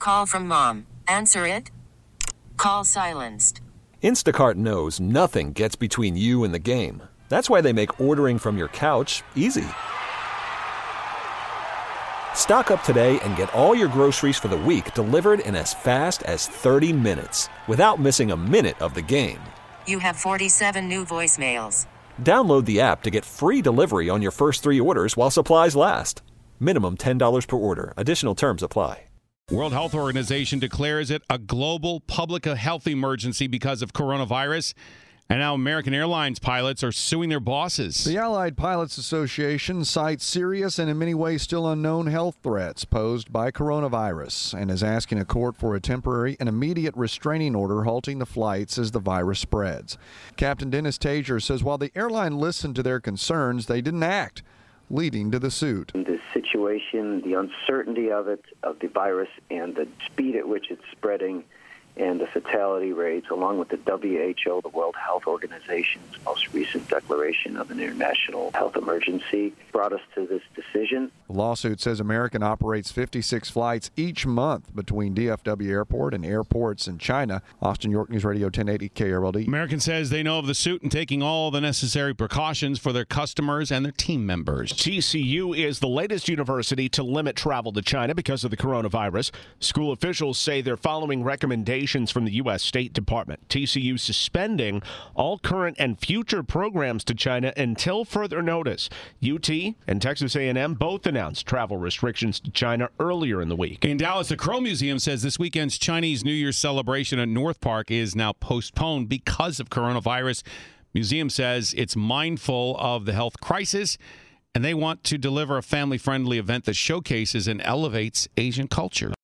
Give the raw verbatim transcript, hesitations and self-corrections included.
call from mom. Answer it. Call silenced. Instacart knows nothing gets between you and the game. That's why they make ordering from your couch easy. Stock up today and get all your groceries for the week delivered in as fast as thirty minutes without missing a minute of the game. You have forty-seven new voicemails. Download the app to get free delivery on your first three orders while supplies last. Minimum ten dollars per order. Additional terms apply. World Health Organization declares it a global public health emergency because of coronavirus. And now American Airlines pilots are suing their bosses. The Allied Pilots Association cites serious and in many ways still unknown health threats posed by coronavirus and is asking a court for a temporary and immediate restraining order halting the flights as the virus spreads. Captain Dennis Tager says while the airline listened to their concerns, they didn't act, leading to the suit. The situation, the uncertainty of it, of the virus, and the speed at which it's spreading, and the fatality rates, along with the W H O, the World Health Organization's most recent declaration of an international health emergency, brought us to this decision. The lawsuit says American operates fifty-six flights each month between D F W Airport and airports in China. Austin, York News Radio, ten eighty K R L D. American says they know of the suit and taking all the necessary precautions for their customers and their team members. T C U is the latest university to limit travel to China because of the coronavirus. School officials say they're following recommendations from the U S State Department. T C U suspending all current and future programs to China until further notice. U T and Texas A and M both announced travel restrictions to China earlier in the week. In Dallas, the Crow Museum says this weekend's Chinese New Year celebration at North Park is now postponed because of coronavirus. Museum says it's mindful of the health crisis, and they want to deliver a family-friendly event that showcases and elevates Asian culture.